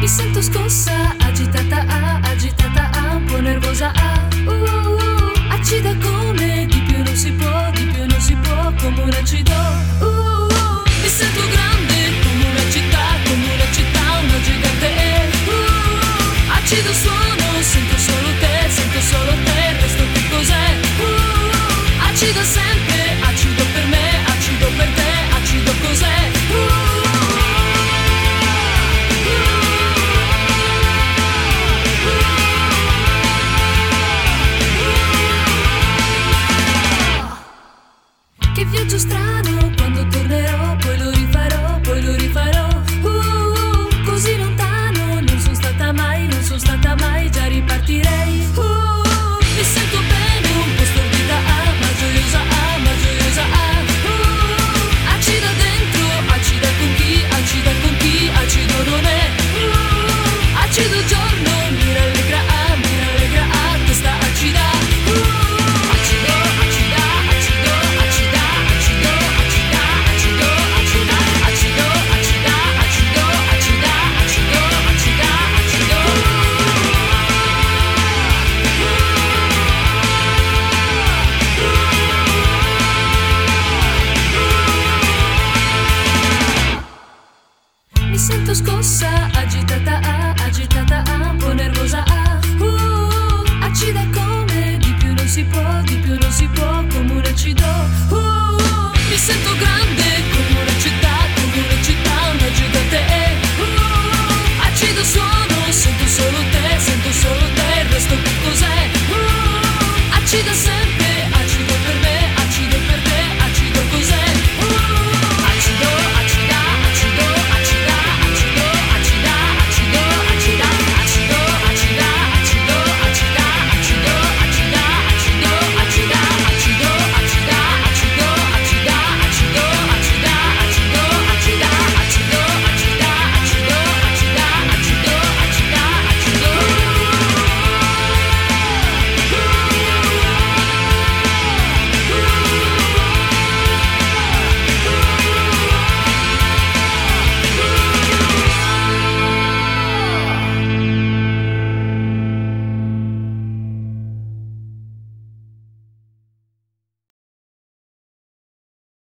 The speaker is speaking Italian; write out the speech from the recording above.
Mi sento scossa, agitata, un po' nervosa, acida come di più non si può, come un acido. Mi sento grande come una città, una gigante. Acido suono, sento solo te, resto che cos'è? Acido sempre, acido per me, acido per te, acido cos'è? Che viaggio strano, quando tornerò, poi lo rifarò. Così lontano, non sono stata mai, già ripartirei. Mi sento bene, un po' stordita, ma gioiosa. Acida dentro, acida con chi, acido non è. Acido giorno, mi rallegra, questa acida. Mi sento scossa, agitata, un po' nervosa, acida come di più non si può, come un acido. Mi sento grande